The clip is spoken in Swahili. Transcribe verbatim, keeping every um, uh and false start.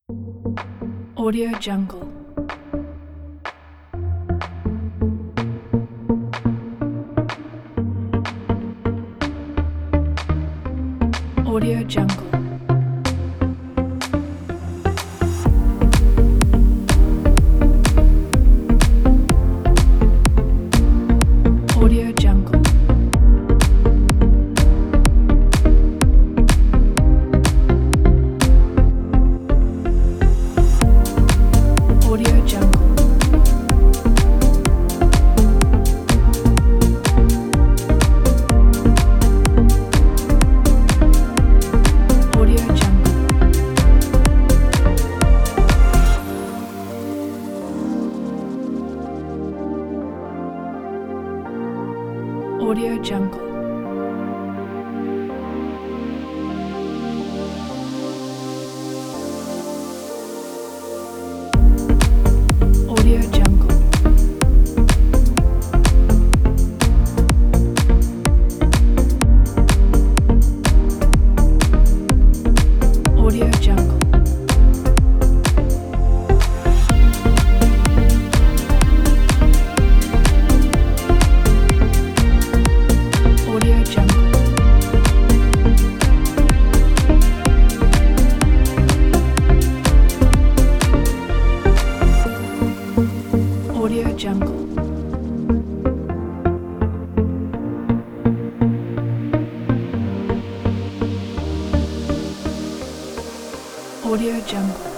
Audio Jungle. Audio Jungle. Audio Jungle. Audio Jungle. Audio Jungle. Audio Jungle. Audio Jungle. Audio Jungle. Audio Jungle. Audio Jungle. Audio Jungle.